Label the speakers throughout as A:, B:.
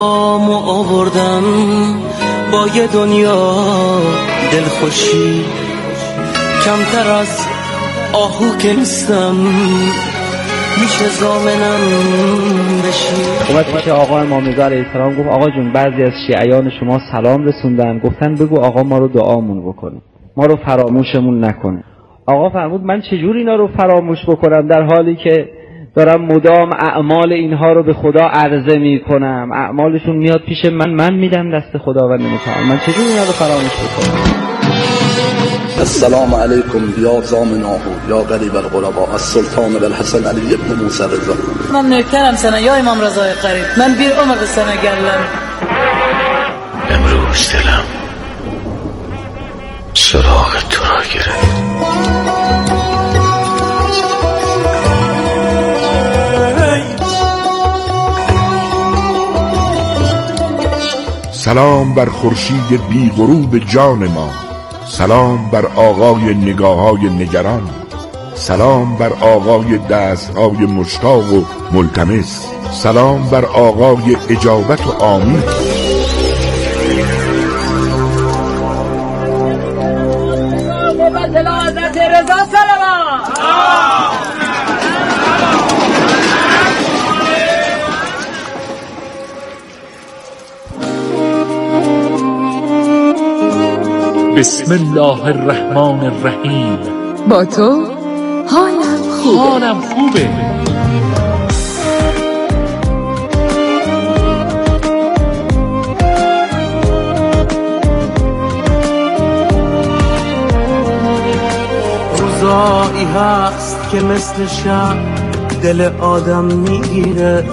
A: مو آوردم با یه دنیا دلخوشی، کمتر از آهو که نیستم، میشه زامنم بشی.
B: اومد پیش آقا امام رضا علیه السلام گفت آقا جون بعضی از شیعیان شما سلام رسوندن، گفتن بگو آقا ما رو دعامون بکنه، ما رو فراموشمون نکنه. آقا فرمود من چجور اینا رو فراموش بکنم در حالی که دارم مدام اعمال اینها رو به خدا عرضه می-کنم، اعمالشون میاد پیش من میدم دست خداوند متعال، من چجور اینا رو فراموش بکنم؟
C: السلام علیکم یا زامناه یا غریب الغرباء السلطان بالحسن علی ابن موسی رضا.
D: من نوکرم سنه یا امام رضای قریب، من بیر عمر سنه گرلم.
E: امروز دلم سراغ تو را گرفت.
F: سلام بر خورشید بی غروب جان ما، سلام بر آقای نگاه‌های نگران، سلام بر آقای دست‌های مشتاق و ملتمس، سلام بر آقای اجابت و آمین.
D: حضرت رضا سلام.
E: بسم الله الرحمن الرحیم.
G: با تو حالم خوبه.
A: روزایی هست که مثل شب دل آدم میگیره،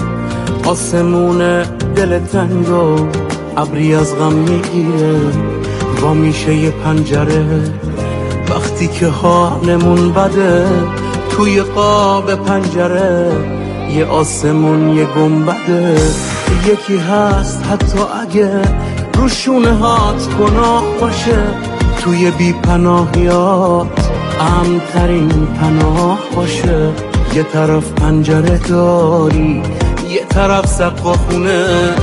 A: آسمون دل تنگ و ابری از غم میگیره، و میشه یه پنجره وقتی که حالمون بده، توی قاب پنجره یه آسمون یه گنبده. یکی هست حتی اگه روشونه هات گناه باشه، توی بی پناهیات امن‌ترین پناه باشه. یه طرف پنجره داری، یه طرف سقف خونه،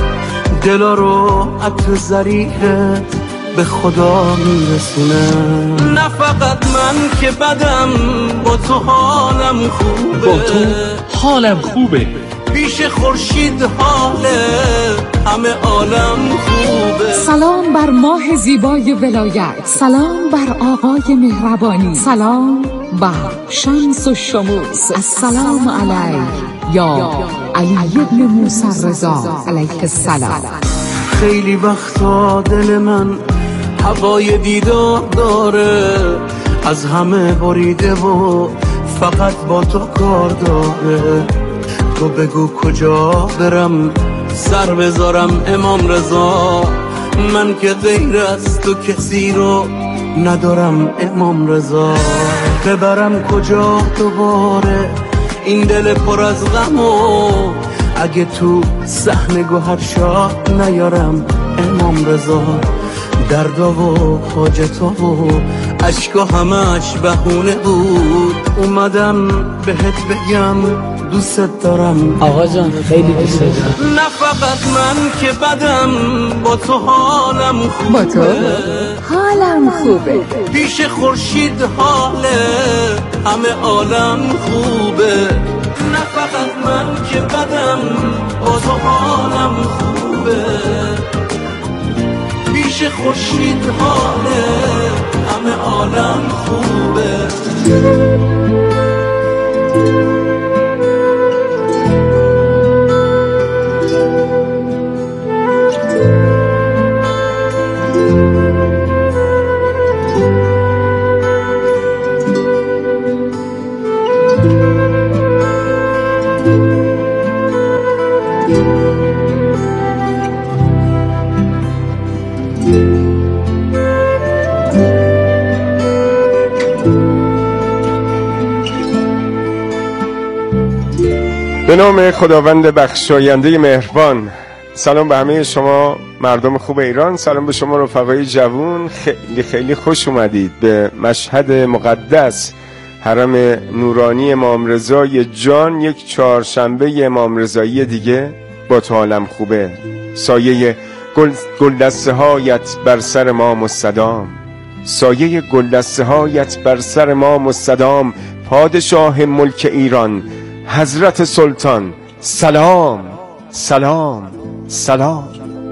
A: دلا رو عطر ظریفه به خدا میرسونه. نه فقط من که بدم، با تو حالم خوبه،
E: با تو حالم خوبه.
A: پیش خورشید حاله همه عالم خوبه.
G: سلام بر ماه زیبای ولایت، سلام بر آقای مهربانی، سلام بر شمس و شموس. السلام علیک یا علی ابن موسی رضا علیه السلام.
A: خیلی وقتا دل من هوای دیدار داره، از همه بریده و فقط با تو کار داره. تو بگو کجا برم سر بذارم امام رضا، من که غیر از تو کسی رو ندارم امام رضا. ببرم کجا دوباره این دل پر از غم، و اگه تو صحن گوهر شاه نیارم امام رضا. دردا و حاجتا و عشقا همش بهونه بود، اومدم بهت بگم دوست دارم
D: آقا جان خیلی دوست دارم.
A: نه فقط من که بدم، با تو حالم خوبه،
G: با تو حالم خوبه.
A: پیش خورشید حاله همه عالم خوبه. نه فقط من که بدم، با تو حالم خوبه، پیش خورشید حاله همه عالم خوبه.
H: به نام خداوند بخشاینده مهربان. سلام به همه شما مردم خوب ایران، سلام به شما رفقای جوون. خیلی خیلی خوش اومدید به مشهد مقدس حرم نورانی امام رضای جان. یک چهارشنبه امام رضایی دیگه با تو حالم خوبه. سایه گلدسته هایت بر سر ما مستدام، سایه گلدسته هایت بر سر ما مستدام. پادشاه ملک ایران حضرت سلطان سلام سلام سلام.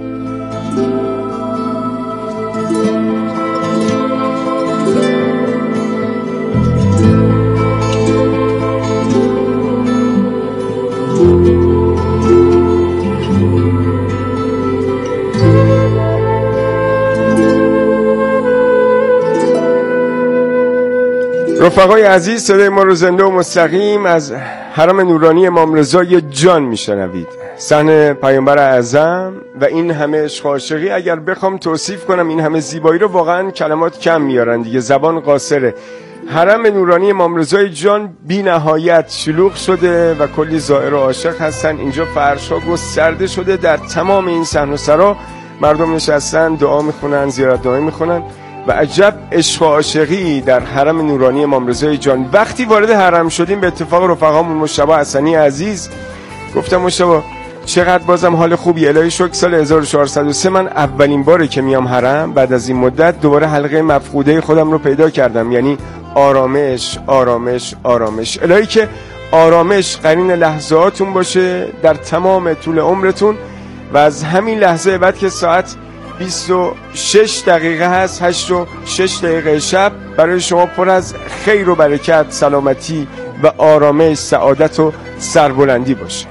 H: رفقای عزیز، صدای ما رو زنده و مستقیم از حرم نورانی امام رضای جان میشنوید. صحن پیامبر اعظم و این همه عشق و عاشقی، اگر بخوام توصیف کنم این همه زیبایی رو واقعا کلمات کم میارن دیگه، زبان قاصره. حرم نورانی امام رضای جان بی نهایت شلوغ شده و کلی زائر و عاشق هستن. اینجا فرش‌ها گسترده شده، در تمام این صحن و سرا مردم نشستن، دعا میخونن، زیارتنامه میخونن و عجب عشق و عاشقی در حرم نورانی امام رضای جان. وقتی وارد حرم شدیم به اتفاق رفقامون مجتبی حسنی عزیز گفتم مجتبی چقدر بازم حال خوبی، الهی شکر. سال 1403 من اولین باره که میام حرم، بعد از این مدت دوباره حلقه مفقوده خودم رو پیدا کردم، یعنی آرامش آرامش آرامش. الهی که آرامش قرین لحظاتون باشه در تمام طول عمرتون و از همین لحظه بعد که ساعت 26 دقیقه هست، 8 و 6 دقیقه شب، برای شما پر از خیر و برکت، سلامتی و آرامش، سعادت و سربلندی باشه.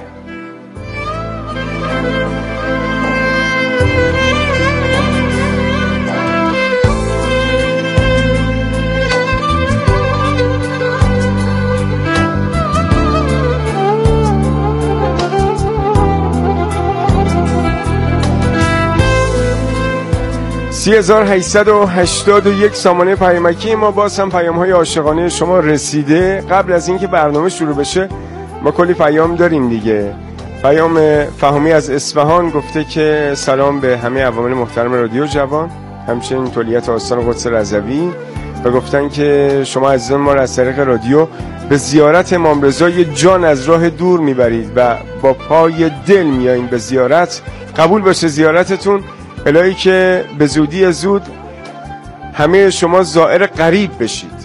H: سی 3881 سامانه پیامکی ما. باز هم پیام های عاشقانه شما رسیده. قبل از اینکه برنامه شروع بشه ما کلی پیام داریم دیگه. پیام فهمی از اصفهان گفته که سلام به همه عوامل محترم رادیو جوان، همچنین تولیت آستان قدس رضوی، و گفتن که شما عزیزان ما را از طریق رادیو به زیارت امام رضای جان از راه دور میبرید و با پای دل میایین به زیارت. قبول باشه زیارتتون، الهی که به زودی زود همه شما زائر قریب بشید.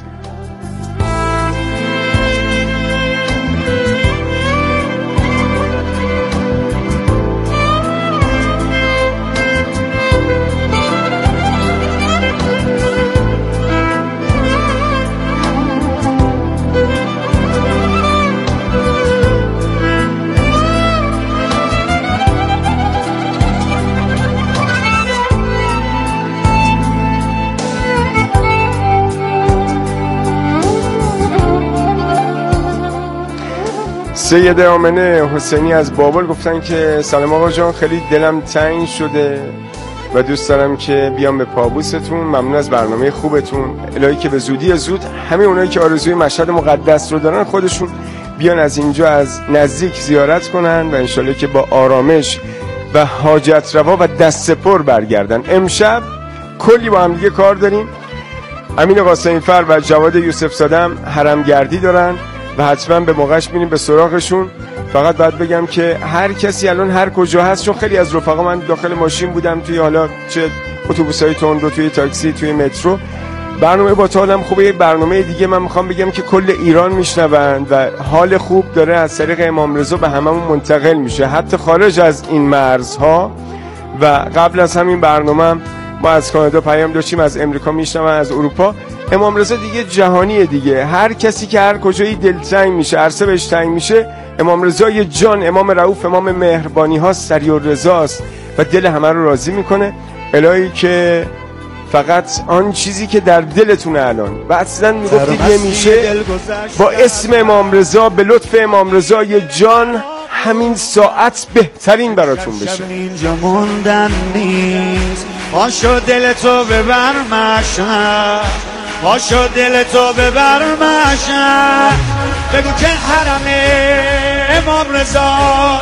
H: سید آمنه حسینی از بابل گفتن که سلام آقا جان، خیلی دلم تنگ شده و دوست دارم که بیام به پابوستون. ممنون از برنامه خوبتون. الهی که به زودی زود همه اونایی که آرزوی مشهد مقدس رو دارن خودشون بیان از اینجا از نزدیک زیارت کنن و انشالله که با آرامش و حاجت روا و دست پر برگردن. امشب کلی با هم دیگه کار داریم. امین قاسمی فر و جواد یوسف زاده حرم گردی دارن و حتما به موقعش میریم به سراغشون. فقط باید بگم که هر کسی الان هر کجا هست، چون خیلی از رفقا من داخل ماشین بودم، توی حالا چه اتوبوسای تندرو، توی تاکسی، توی مترو، برنامه با حالم خوبه. یه برنامه دیگه من میخوام بگم که کل ایران میشنوند و حال خوب داره از طریق امام رضا به هممون منتقل میشه، حتی خارج از این مرزها. و قبل از همین برنامه ما از کانادا پیام داشتیم، از امریکا میشنون، از اروپا. امام رضا دیگه جهانیه دیگه، هر کسی که هر کجایی دلتنگ میشه، عرصه بهش تنگ میشه، امام رضای جان، امام رؤوف، امام مهربانی ها، سریع الرضاست و دل همه رو راضی میکنه. الهی که فقط آن چیزی که در دلتونه الان و اصلا میگفتید نمیشه، با اسم امام رضا، به لطف امام رضای جان همین ساعت بهترین براتون بشه.
I: اینجا موندن نیست، پاشو دل تو ببر مشهد، پاشو دل تو ببر مشهد، بگو که حرم امام رضا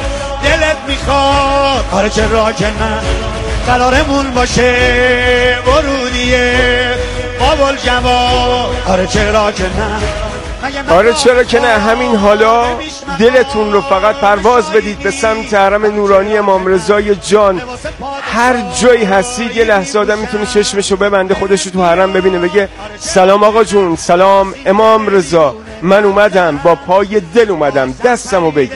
I: دلت میخواد، آره چرا که نه، قرارمون باشه ورودیه بابل جواد، آره چرا که نه،
H: آره چرا که نه، همین حالا دلتون رو فقط پرواز بدید به سمت حرم نورانی امام رضای جان. هر جایی هستید یه لحظه آدم میتونه چشمشو ببنده، خودش رو تو حرم ببینه، بگه سلام آقا جون، سلام امام رضا، من اومدم، با پای دل اومدم، دستمو بگیر.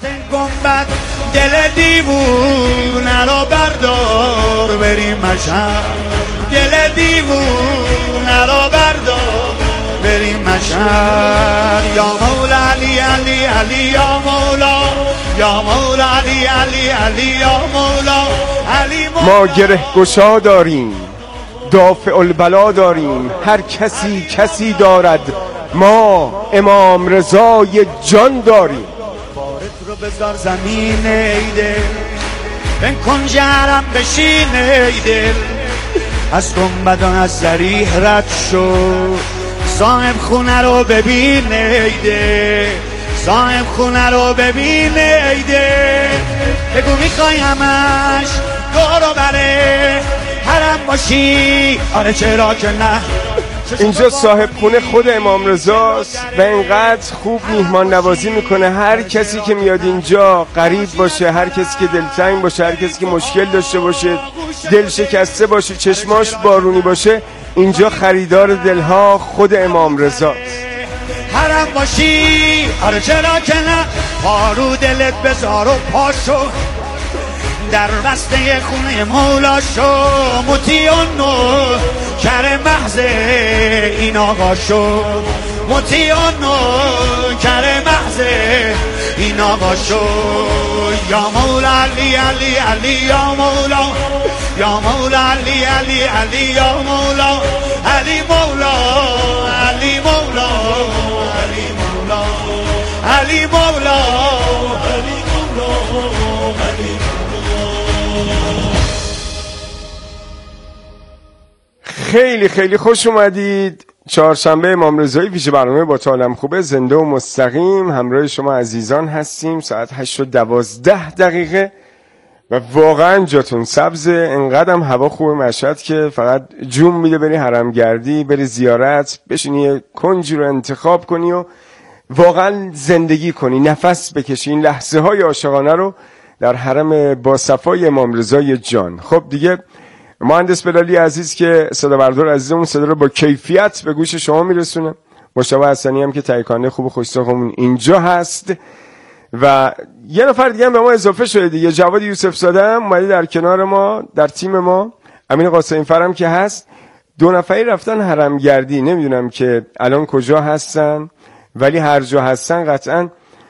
I: دل دیوونه رو بردار بریم مشهد، دل دیوونه رو بردار بریم مشهد. یا مولا علی علی علی یا مولا، یا مولا علی علی علی یا مولا علی مولا.
H: ما گره گشا داریم، دافع البلا داریم، هر کسی کسی دارد، ما امام رضای جان داریم.
I: رو بذار زمین ایده، بکن جرم بشین ایده، از گنبدان از زریح رد شو، صاحب خونه رو ببین ایده، صاحب خونه رو ببین ایده. بگو میخوای همش دورو بره حرم باشی، آره چرا که نه.
H: اینجا صاحب خونه خود امام رضاست و اینقدر خوب میهمان نوازی میکنه. هر کسی که میاد اینجا غریب باشه، هر کسی که دلتنگ باشه، هر کسی که مشکل داشته باشه، دل شکسته باشه، چشماش بارونی باشه، اینجا خریدار دلها خود امام رضاست.
I: حرم باشی، آره چرا که نه. پارو دلت بذار و پاشو در بسته خونه مولا شو، مطیعانو کر محض این آقا شو، مطیعانو کر محض این آقا شو. یا مولا علی علی علی یا مولا، یا مولا علی علی علی یا مولا علی مولا علی مولا علی مولا علی مولا علی مولا علی.
H: خیلی خیلی خوش اومدید. چهارشنبه امام رضایی ویژه برنامه با عالم خوبه زنده و مستقیم همراه شما عزیزان هستیم. ساعت 8:12 و واقعا جاتون سبزه، انقدرم هوا خوبه مشهد که فقط جون میده بری حرم گردی، بری زیارت، بشینی کنجی رو انتخاب کنی و واقعا زندگی کنی، نفس بکشی این لحظه های عاشقانه رو در حرم با صفای امام رضای جان. خب دیگه مهندس بلالی عزیز که صدا بردار عزیزمون صدا رو با کیفیت به گوش شما میرسونه، مشتاق حسنی هم که تهیه‌کننده خوب خوش‌ذوقمون اینجا هست و یه نفر دیگه هم به ما اضافه شده دیگه، جواد یوسف زاده هم اومده در کنار ما، در تیم ما. امین قاسمی فرم که هست. دو نفری رفتن حرم گردی، نمیدونم که الان کجا هستن، ولی هر جا هستن قطعاً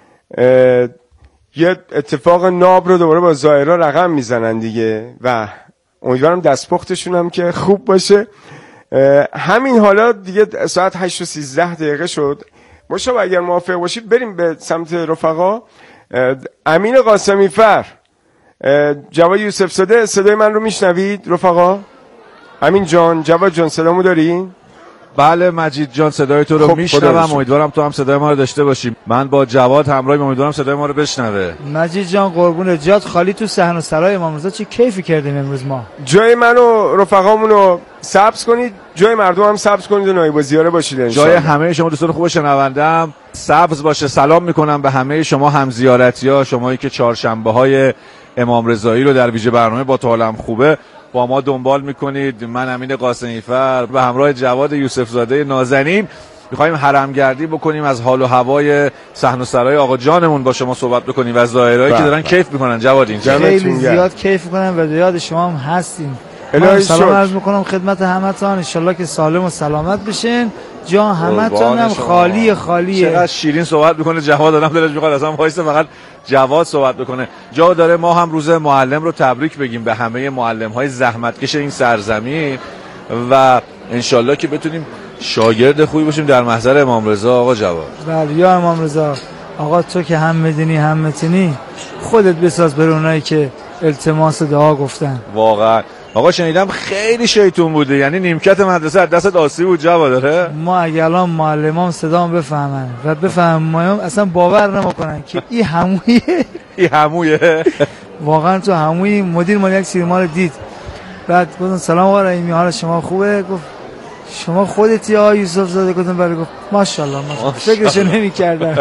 H: یه اتفاق ناب رو دوباره با زائرها رقم میزنن دیگه و امیدوارم دستپختشون هم که خوب باشه. همین حالا دیگه ساعت 8:13 شد. مشتاق اگر موافق باشید بریم به سمت رفقا. امین قاسمی فر، جواد یوسف زاده، صدای من رو میشنوید رفقا؟ امین جان، جواد جان صدامو داری؟
J: بله مجید جان صدای تو رو میشنوم، امیدوارم تو هم صدای ما رو داشته باشی. من با جواد همراهیم، امیدوارم صدای ما رو بشنوه.
K: مجید جان قربون جات خالی تو صحن و سرای امام رضا، چه کیفی کردیم امروز ما.
H: جای من و رفقامون رو سبز کنید، جای مردم هم سبز کنید و نایب الزیاره باشید ان
J: جای همه شما دوستان خوب شنوندم سبز باشه. سلام میکنم به همه شما هم زیارتی‌ها، شمایی که چهارشنبه‌های امام رضایی رو در ویژه برنامه با عالم خوبه با ما دنبال میکنید. من امین قاسمی فر به همراه جواد یوسف زاده نازنین میخوایم حرم گردی بکنیم، از حال و هوای صحن و سرای آقا جانمون با شما صحبت بکنیم و از ظاهرایی که دارن کیف میکنن. جواد اینجا
K: خیلی زیاد کیف میکنن و یاد شما هم هستیم. سلام عرض میکنم خدمت همتون، ان شاءالله که سالم و سلامت بشین. جا همتون هم خالیه خالیه.
J: چقدر شیرین صحبت میکنه جواد، آدم دلش میخواد اصلا وایسه فقط جواد صحبت بکنه. جا داره ما هم روز معلم رو تبریک بگیم به همه معلم‌های زحمتکش این سرزمین و ان شاءالله که بتونیم شاگرد خوبی باشیم در محضر امام رضا. آقا جواد
K: بله یا امام رضا، آقا تو که هم میدونی هم میتونی، خودت بساز بر اونایی که التماس دعا گفتن.
J: واقعا آقا شنیدم خیلی شیطون بوده، یعنی نیمکت مدرسه از دست آسیب بود جواد. داره
K: ما اگه الان معلمان صدام بفهمن و بفهمن اصلا باور نمیکنن که این همویه
J: این همویه
K: واقعا تو هموی. مدیر مال یک سینما رو دید، بعد گفتم سلام آقا رحیمی حال شما خوبه؟ گفت شما خودت یا یوسف زاده گفتم برای گفت ماشاءالله فکرشو نمی‌کردم.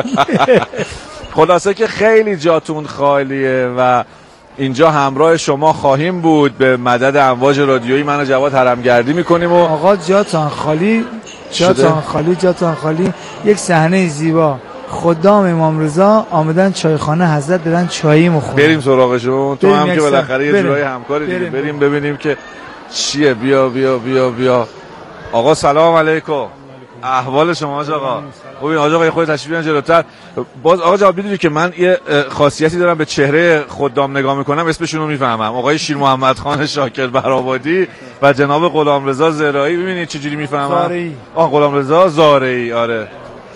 J: خلاصه که خیلی جاتون خالیه و اینجا همراه شما خواهیم بود. به مدد امواج رادیویی من و جواد حرمگردی میکنیم و
K: آقا جاتان خالی، جاتان خالی، جاتان خالی. یک صحنه زیبا، خدام امام رضا آمدن چایخانه حضرت دارن چایی میخورن.
J: بریم سراغشون. تو هم که بالاخره یه جورای همکاری دیگه. بریم ببینیم که چیه. بیا بیا بیا بیا. آقا سلام علیکم. احوال شما آقا؟ خوبین آقا؟ خودت تشریف بیارین جلوتر. باز آقا جواب میدونی که من یه خاصیتی دارم، به چهره خدام نگاه میکنم اسمشون رو میفهمم. آقای شیر محمد خان شاکر برآبادی و جناب غلامرضا زرایی. ببینید چجوری میفهمم.
K: زارعی.
J: غلامرضا زارعی. آره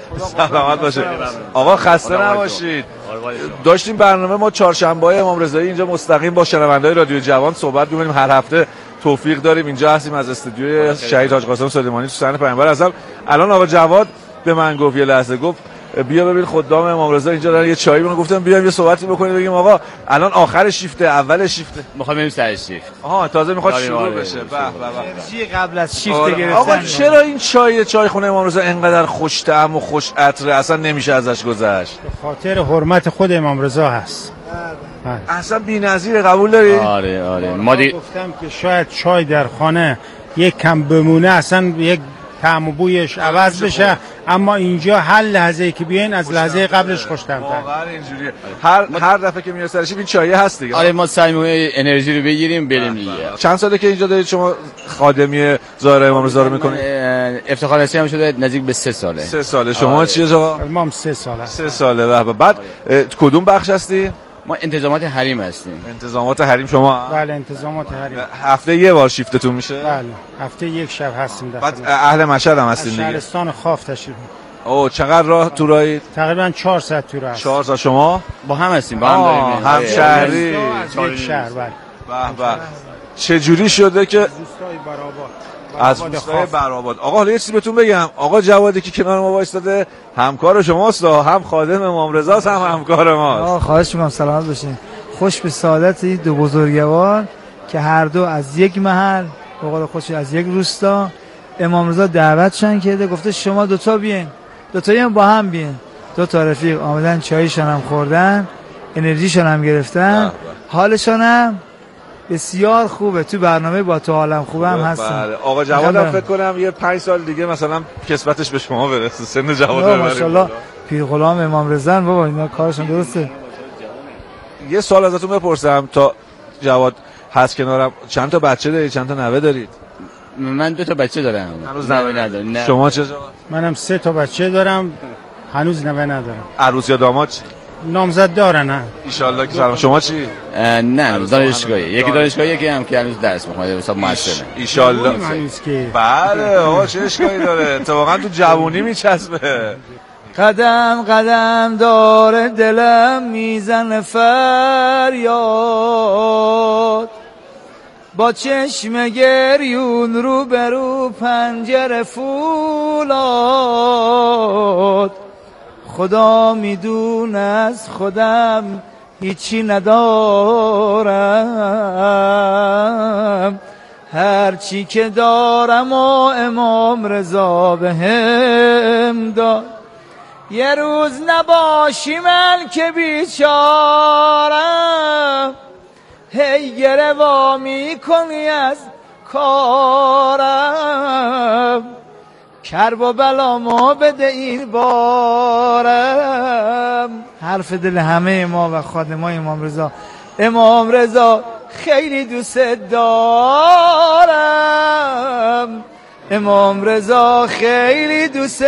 J: سلامت باشه آقا، خسته نباشید. داشتیم برنامه ما چهارشنبه‌های امام رضایی اینجا مستقیم با شنونده‌های رادیو جوان صحبت می‌کنیم. هر هفته توفیق داریم اینجا هستیم از استودیوی شهید حاج قاسم سلیمانی تو صحن پیامبر اعظم. الان آقا جواد به من گفت، یه لحظه گفت بیا ببین خدام امام رضا اینجا دارن یه چایی می‌خورن. گفتم بیایم یه صحبتی بکنیم بگیم آقا الان آخر شیفته اول شیفته؟
L: می‌خوام بریم سر شیفت.
J: تازه می‌خواد شروع بشه. به
K: انرژی قبل از شیفت گرفتن.
J: آقا چرا این چای خونه امام رضا اینقدر خوش طعم و خوش عطره اصلا نمیشه ازش گذشت؟
M: به خاطر حرمت خود امام رضا هست.
J: اصلا بی‌نظیره. قبول داری؟
L: آره ما
M: گفتم که شاید چای در خانه یک کم بمونه اصلا یک طعم و بویش عوض بشه، اما اینجا هر لحظه‌ای که بیاین از لحظه قبلش خوش‌طعم‌تر.
J: واقعا اینجوریه. هر دفعه که میاد سرش این چای هست دیگه.
L: آره ما سعی می‌کنیم انرژی رو بگیریم بریم دیگه.
J: چند ساله که اینجا دارید شما خادمی زاهر امام رضا رو می‌کنید؟
L: افتخار رسمی هم شده نزدیک به 3 ساله.
J: 3 ساله. شما چیه آقا؟
M: ما 3 ساله.
J: 3 ساله. بعد کدوم بخش هستی؟
L: ما انتظامات حریم هستیم.
J: انتظامات حریم شما؟
M: بله انتظامات حریم.
J: هفته یه بار شیفتتون میشه؟
M: بله هفته یک شب هستیم.
J: بعد اهل مشهد هم هستین دیگه؟
M: شهرستان خاف تشریف.
J: چقدر راه تو راهید؟
M: تقریبا 4 ساعت تو راه.
J: 4 ساعت. شما؟
L: با هم هستیم، با هم داریم.
J: هم شهری.
M: یک شهر. بله.
J: به چه جوری شده که
M: روستای برآباد
J: از روستای برآباد. آقا حالا یه چیزی بهتون بگم، آقا جوادی که کنار ما وایساده همکار شماست، هم خادم امام رضاست هم همکار ماست.
K: خواهش می‌کنم سلامت باشین. خوش به سعادت این دو بزرگوار که هر دو از یک محل، به قول خودش از یک روستا، امام رضا دعوتشون کرده، گفته شما دوتا بیاین، دوتایی هم با هم بیاین. دو تا رفیق آمدن چایشون هم خوردن، انرژیشون هم گرفتن، حالشون هم بسیار خوبه. تو برنامه با تو عالم خوبه هم هستن.
J: بله. آقا جوادم فکر کنم یه 5 سال دیگه مثلا کسبتش به شما برسه. سن جواد رو
K: ماشاءالله پیر غلام امام رضا. بابا اینا کارشون درسته.
J: یه سوال ازتون بپرسم تا جواد هست کنارم، چند تا بچه دارید؟ چند تا نوه دارید؟
L: من 2 تا بچه دارم.
J: هنوز نوه ندارم. شما چه جواد؟
M: منم 3 تا بچه دارم، هنوز نوه ندارم.
J: عروس یا داماد چی؟
M: نامزد دارن.
J: ان شاءالله که سلام. شما چی؟
L: نه دانشگاهی. یکی دانشگاهی یکی هم که هنوز درس می‌خونه، حساب مؤثره.
J: ان شاءالله. بله آقا چه اشکالی داره؟ اتفاقا تو جوونی میچسبه.
K: قدم قدم داره دلم میزنه فریاد، با چشم گریون رو به رو پنجره فولاد. خدا میدونه از خودم هیچی ندارم، هرچی که دارم و امام رضا بهم داد. یه روز نباشی من که بیچارم، هی گره وا میکنی از کارم، کرب و بلامو بده این بارم. حرف دل همه ما و خادمای امام رضا. امام رضا خیلی دوست دارم، امام رضا خیلی دوست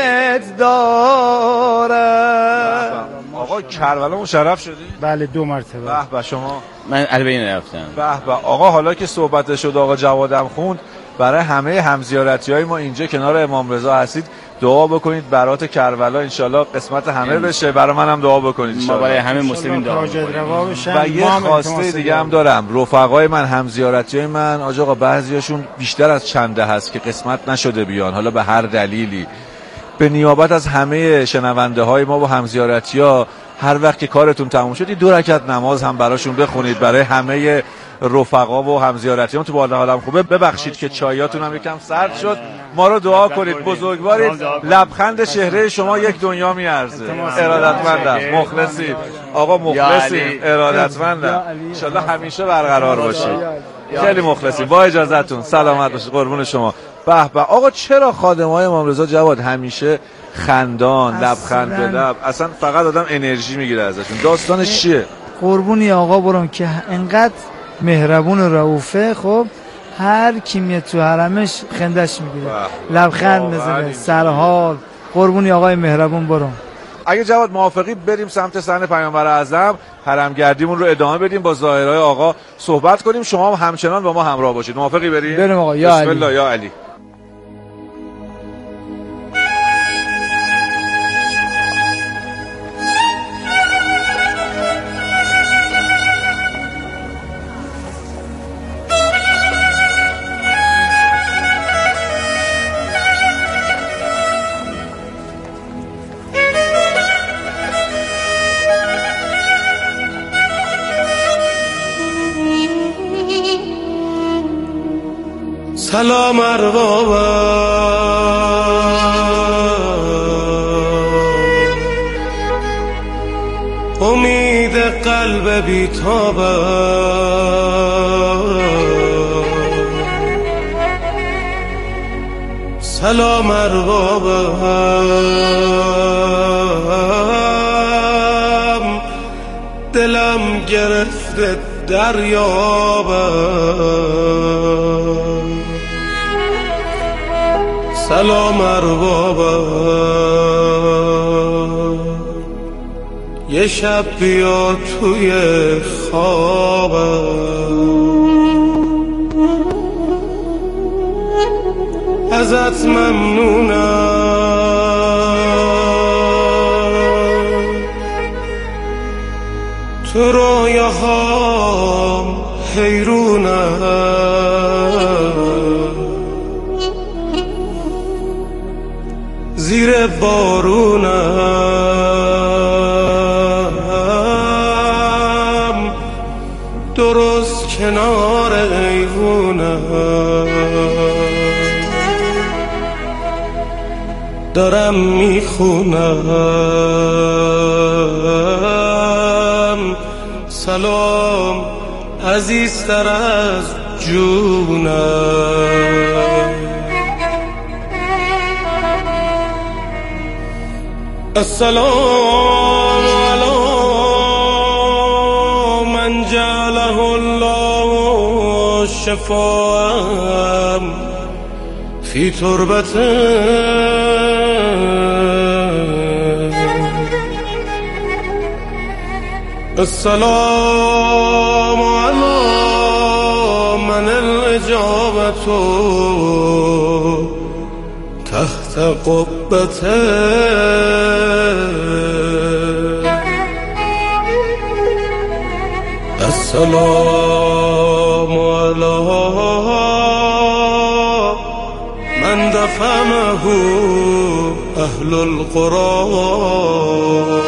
K: دارم.
J: آقا کربلا مشرف شدی؟
M: بله 2 مرتبه.
J: به شما؟
L: من البین رفتم.
J: به آقا حالا که صحبت شد آقا جوادم خوند، برای همه همزیارتی‌های ما اینجا کنار امام رضا هستید دعا بکنید برات کربلا انشالله قسمت همه بشه. برای منم دعا بکنید انشالله.
L: ما برای همه مسلمین دعا
J: و یه خواسته دیگه هم دارم. رفقای من همزیارتی‌های من آقا بعضیاشون بیشتر از چنده هست که قسمت نشده بیان، حالا به هر دلیلی. به نیابت از همه شنونده های ما و همزیارتی‌ها هر وقت که کارتون تموم شد 2 رکعت نماز هم براشون بخونید، برای همه رفقا و همزیارتیان تو بالا حالم خوبه. ببخشید که چایاتون هم یکم سرد شد. ما رو دعا کنید، بزرگوارید. لبخند چهره شما یک دنیا میارزه. ارادتمندم، مخلصید آقا، مخلصید، ارادتمندم. ان شاءالله همیشه برقرار باشید. خیلی مخلصیم. با اجازهتون سلامت باشید، قربون شما. به به آقا، چرا خادمای امام رضا جواد همیشه خندان، لبخند به لب، اصلا فقط آدم انرژی میگیره ازشون؟ داستانش چیه؟
K: قربونی آقا برم که انقدر مهربون و رؤوفه. خب هر کی میاد تو حرمش خندش میگیره، لبخند میزنه، سرحال. قربونی آقای مهربون برم.
J: اگه جواد موافقی بریم سمت صحن پیامبر اعظم، حرمگردیمون رو ادامه بدیم، با ظاهرهای آقا صحبت کنیم، شما هم همچنان با ما همراه باشید. موافقی بریم؟
K: بریم آقا. یا
J: بسم الله یا علی.
A: سلام اربابم، امید قلب بیتابم. سلام اربابم، دلم گرفته دریابم. سلام اربابم، یه شب بیا توی خوابم. ازت ممنونم، تو رویاهام حیرونم. زیر بارونم، درست کنار ایوونم. دارم میخونم، سلام عزیزتر از جونم. السلام علی من جعله الله شفاء فی تربته. السلام علی من الاجابة تحت قبته. السلام علی من دفنه اهل القرى.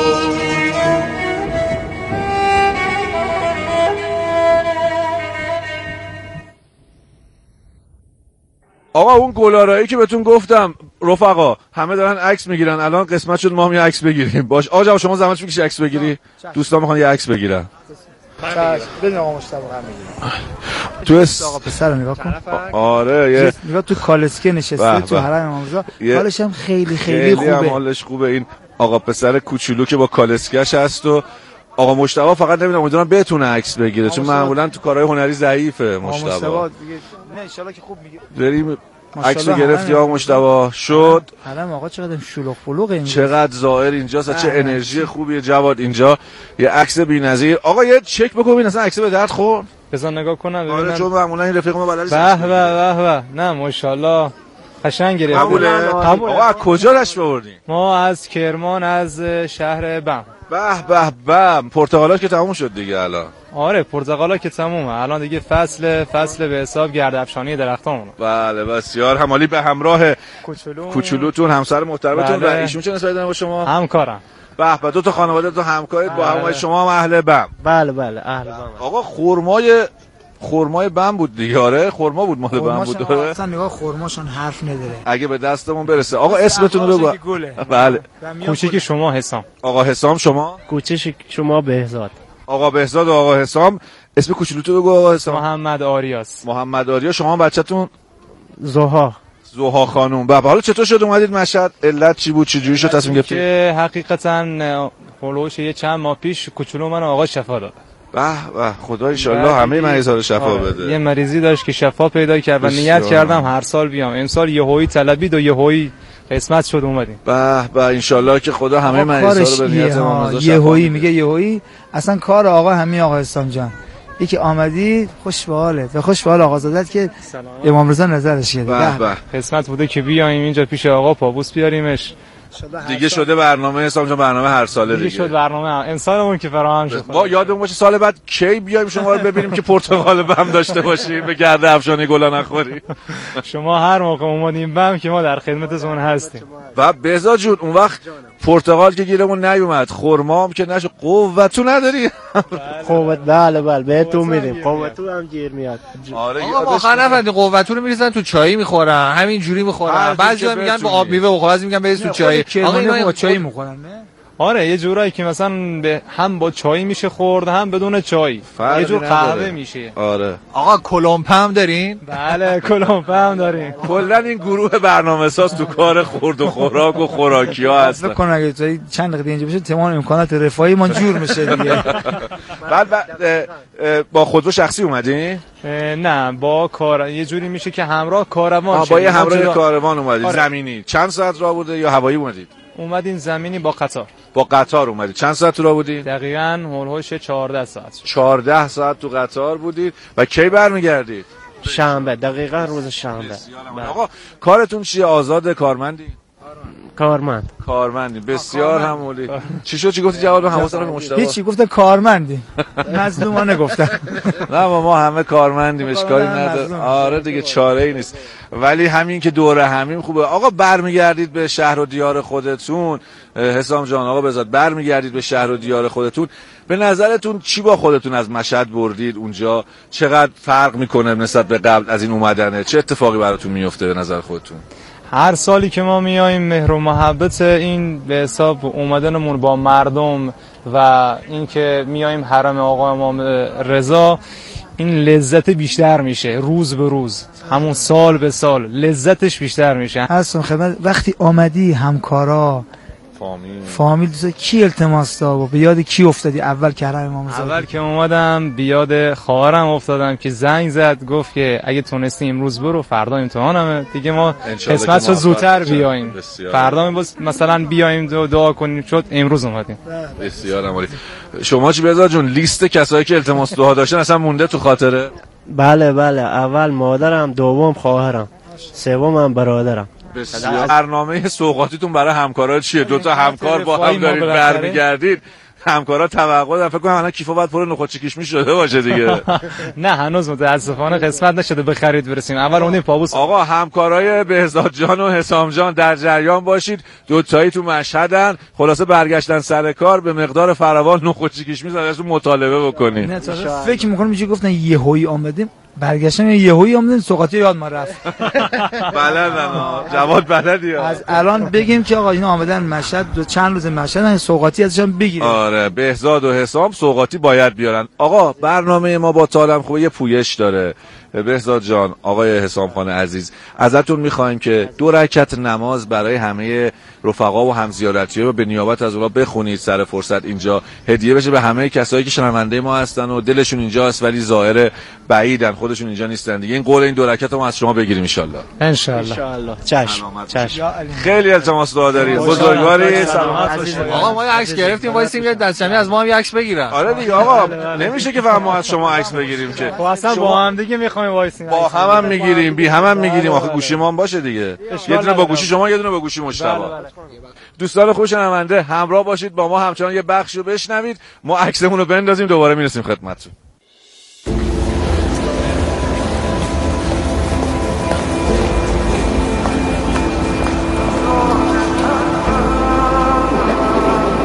J: آقا اون گلارایی که بهتون گفتم رفقا، همه دارن عکس میگیرن، الان قسمت شد ما هم یه عکس بگیریم. باش آقا شما زحمت میکشی عکس بگیری؟ دوستان میخوان یه عکس بگیرن.
K: بدون آقا مصطفی هم
J: تو
K: آقا پسر رو نگاه کن.
J: آره
K: نگاه تو کالسکه نشسته تو حرم امام رضا، حالش هم خیلی خوبه.
J: هم حالش خوبه. این آقا پسر کوچولو که با کالسکه‌اش هست و آقا مصطفی فقط نمیدونم امیدوارم بتونه عکس بگیره، چون معمولا تو کارهای هنری ضعیفه مصطفی.
K: نه ان شاءالله که خوب میگه.
J: بریم عکسو گرفتی آقا مصطفی؟ شد.
K: حرم آقا چقدر شلوغ پلوغه اینجا،
J: چقدر ظاهر اینجاست، چه انرژی خوبیه جواد اینجا. یه عکس بی‌نظیر. آقا یه چک بکن اصلا عکس به درد خورد.
N: بزن نگاه کنم ببینم.
J: آره چون معمولا این رفیق ما بلد نیست.
N: به به به نه ماشاءالله قشنگ گرفت.
J: آقا از کجا رش بردین؟
N: ما از کرمان، از شهر بم.
J: به به بم. پرتقالاش که تموم شد دیگه الان.
N: آره پرتقالا که تمومه الان دیگه، فصل به حساب گردافشانی درختامونه.
J: بله بسیار همالی به همراه کوچولوتون همسر محترمتون.
N: بله.
J: و ایشون چه نسبتی دارن با شما؟
N: همکارم.
J: به به دو تا خانواده تو همکارید با همای شما هم اهل بم.
K: بله اهل بم.
J: آقا خرمای خرمای بم بود دیگه. آره خرما بود، مال بم بود.
K: آره اصلا نگاه خرماشون حرف نداره.
J: اگه به دستمون برسه. آقا اسمتون رو بگو. بله.
N: کوچیک شما حسام.
J: آقا حسام شما؟
O: کوچیک شما بهزاد.
J: آقا بهزاد و آقا حسام. اسم کوچولوتو بگو آقا حسام.
N: محمد آریاس.
J: محمد آریا. شما بچه‌تون؟
O: زها
J: خانم. بابا حالا چطور شد اومدید مشهد؟ علت چی بود؟ چه جوری شد تصمیم گرفتید؟
N: که حقیقتا هولوش یه چند ماه پیش کوچولو من آقا شفا داد.
J: به به خدا ان شاء الله همه مریضا رو شفا بده.
N: یه مریضی داشت که شفا پیدا کرد و نیت کردم هر سال بیام. امسال یهویی طلبید و یهویی قسمت شد اومدیم.
J: به به ان شاء الله که خدا همه مریضا رو به نیت ما رضا شفا.
K: یهویی میگه یهویی اصلا کار آقا همین آقا حسام جان. یکی آمدی خوش به حالت و خوش به حال آقا زادت که امام رضا نظرش کرد.
J: به
N: قسمت بوده که بیایم اینجا پیش آقا پابوس بیاریمش.
J: دیگه شده برنامه حسام جان، برنامه هر ساله دیگه
N: شد برنامه امسالمون که فراهم شد.
J: با یادمون باشه سال بعد کی بیایم شما رو ببینیم که پرتقال بم داشته باشیم به گرد افشانی گلا نخوری.
N: شما هر موقع اومدیم بم که ما در خدمتتون هستیم.
J: و بهزاد جون اون وقت پرتقال که گیرمون نیومد، خرما هم که نشه، قوتو نداری؟
O: قوت بله بهتون میدیم. قوتو هم گیر میاد.
J: آره
P: آقا واقعا نفهمیدی قوتو رو میریزن تو چای میخورن، همین جوری میخورن. بعضیا میگن با آب میوه بخور، بعضی میگن بریز تو چای.
K: آقا اینا با چای میخورن نه؟
N: آره یه جورایی که مثلا هم با چای میشه خورد هم بدون چای. یه جور قهوه میشه.
J: آره.
P: آقا کلمپه هم دارین؟
N: بله کلمپه هم داریم.
J: کلا این گروه برنامه‌ساز تو کار خورد و خوراک و خوراکی‌ها هستن.
K: فکر کن اگه چند دقیقه اینجا بشه تمام امکانات رفاهی ما جور میشه دیگه.
J: بعد با خودرو شخصی اومدین؟
N: نه با کار یه جوری میشه که همراه کاروان.
J: با یه همراه کاروان اومدید. زمینی چند ساعت راه بوده یا هوایی اومدید؟
N: اومدین زمینی با قطار.
J: با قطار اومدید. چند ساعت راه بودید؟
N: دقیقاً هولوش 14 ساعت.
J: 14 ساعت تو قطار بودید و کی برمیگردید؟
O: شنبه، دقیقاً روز شنبه.
J: آقا کارتون چیه؟ آزاد کارمندی؟
O: کارمندی.
J: بسیار همولی. چی شد؟ چی گفتی جواب حواس رو مشتاق؟
K: هیچی گفته کارمندی. مظلومانه گفتم.
J: نه ما همه کارمندیم، اشکالی نداره. آره دیگه چاره‌ای نیست. ولی همین که دوره همیم خوبه. آقا برمیگردید به شهر و دیار خودتون. حسام جان آقا بذات برمیگردید به شهر و دیار خودتون. به نظرتون چی با خودتون از مشهد بردید اونجا؟ چقدر فرق میکنه نسبت به قبل از این اومدنه؟ چه اتفاقی براتون میفته به نظر خودتون؟
N: هر سالی که ما میاییم مهر و محبت این به حساب اومدنمون با مردم و این که میاییم حرم آقا امام رضا این لذت بیشتر میشه روز به روز، همون سال به سال لذتش بیشتر میشه.
K: اصلا خدمت وقتی آمدی همکارا فامیل دوستا کی التماس داد و به یاد کی افتادی اول که حرم امام رضا؟
N: اول که اومدم به یاد خواهرم افتادم که زنگ زد گفت که اگه تونستی امروز برو فردا امتحانمه دیگه، ما قسمتشو زودتر بیایم فردا مثلا بیایم دعا کنیم شد امروز اومدیم.
J: بسیار عالی. شما چی بهزاد جون لیست کسایی که التماس دعا داشتن اصلا مونده تو خاطره؟
O: بله اول مادرم، دوم خواهرم، سومم برادرم.
J: برنامه سوغاتیتون برای همکارا چیه؟ دو تا همکار با هم دارید برمیگردید، همکارا توقع دارن فکر کنم الان کیفو بعد پر نخود چکیشمی شده باشه دیگه.
N: نه هنوز متاسفانه قسمت نشده به خرید برسیم. اول اون پابوس.
J: آقا همکارای بهزاد جان و حسام جان در جریان باشید، دو تایی تو مشهدن، خلاصه برگشتن سر کار به مقدار فراوان نخود چکیشمی ازشون مطالبه بکنید.
K: نه فکر می‌کنم میشه گفتن یهویی آمدیم برگشتن یهویی آمدن سوغاتی یاد ما رفت.
J: بلدن جواد بلدی.
K: از الان بگیم که آقا اینا آمدن مشهد چند روز مشهدن سوغاتی ازشون بگیریم.
J: آره بهزاد و حسام سوغاتی باید بیارن. آقا برنامه ما با طالم خوبه یه پویش داره. بهزاد جان آقای حسام خان عزیز ازتون میخوایم که 2 رکعت نماز برای همه رفقا و همزیارتی‌ها به نیابت از اونها بخونید سر فرصت اینجا، هدیه بشه به همه کسایی که شنونده ما هستن و دلشون اینجاست ولی ظاهر بعیدن، خودشون اینجا نیستن دیگه. این قول این 2 رکعت ما از شما بگیریم ان شاء الله.
O: چشم.
J: خیلی التماس دعا دارید. بزرگواری سلامت باشید.
P: آقا ما عکس گرفتیم وایسیم یه دستجمعی از ما هم عکس بگیرن.
J: آره دیگه آقا نمیشه که فقط ما از شما عکس بگیریم که.
N: اصلا با هم دیگه میخوایم وایسیم.
J: با هم میگیریم بی هم میگیریم. آخه گوشی ما هم باشه دیگه. یه دونه با گوشی شما، یه دونه با گوشی مجتبی. دوستان خوب شنونده همراه باشید با ما، همچنان یه بخشی رو بشنوید، ما عکسمون رو بندازیم دوباره میرسیم خدمتتون.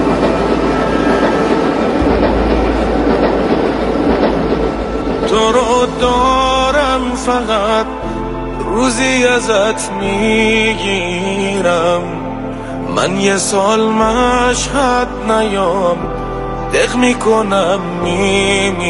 A: تو رو تو دارم، فقط روزی ازت میگیرم. من یه سال مشهد نیام، دق میکنم